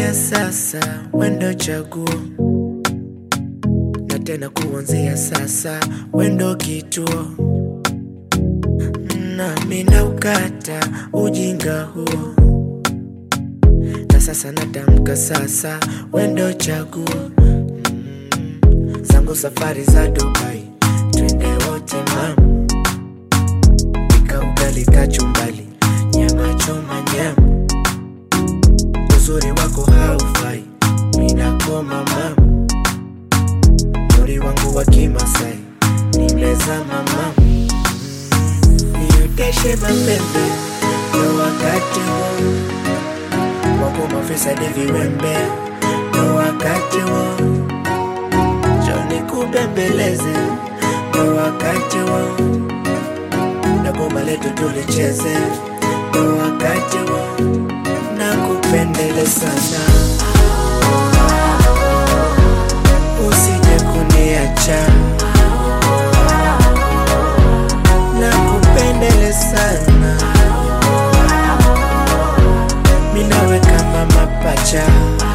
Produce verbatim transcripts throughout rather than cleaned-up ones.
Kuanzia sasa wendo chaguo, na tena kuanzia sasa wendo kituo, na mina ukata ujinga huo, na sasa natamka sasa wendo chaguo. mm. Zangu safari za Dubai, twende wote mam, pika ugali kachumbali, nyama choma nyama, uzuri wako haufai, mina koma mam, muri wangu wa Kimasai, nimezama mam. Nioteshe mapembe, ndo wakati wo, wako mafisa ni viwembe, ndo wakati wo, njoo nikubembeleze, ndo wakati wo, na goma letu tulicheze, ndo wakati wo, nakupendele sana, usije kuniacha, nakupendele sana, minawe kama mapacha.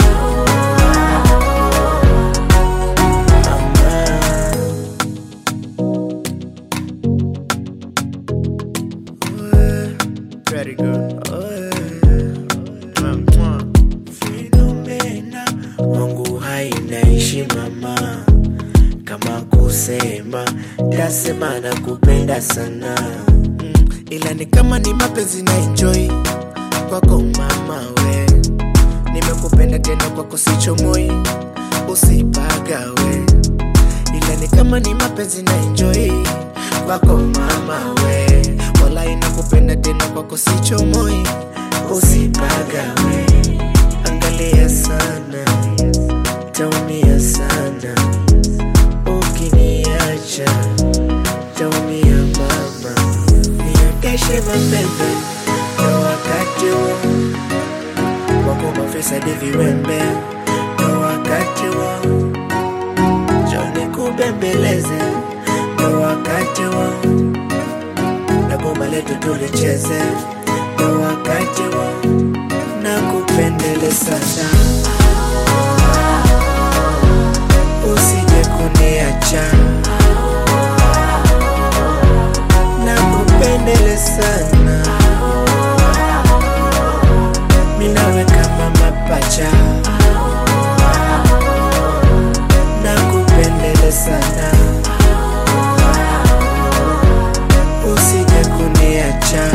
Very good. Oh, yeah. Fenomena wangu hainaishi mama, kama kusema tasema na kupenda sana. mm. Ila ni kama ni mapenzi na enjoy kwako mama we, nimekupenda tena kwako sichomoi, usipagawe. Ila ni kama ni mapenzi na enjoy kwako mama we, wala inakupenda tena kwako sichomoi, usipagawe. Angalia sana, taumia sana, ukiniacha taumia mama. Nioteshe mapembe, ndo wakati wo, wako mafisa ni viwembe, ndo wakati wo, njoo nikubembeleze, ndo wakati wo, na goma letu tulicheze, ndo wakati wo, nakupendele sana, usije kuniacha, nakupendele sana, minawe kama mapacha, nakupendele sana, usije kuniacha,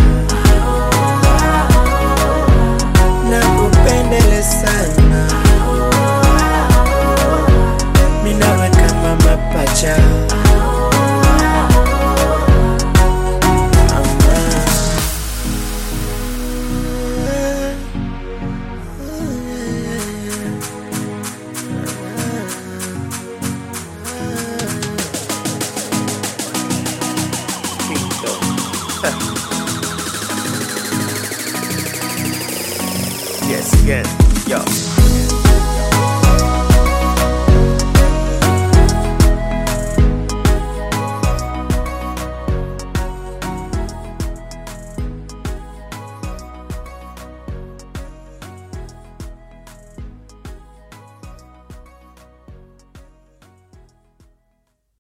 nakupendele sana, minawe kama mapacha. Yes, again, yo.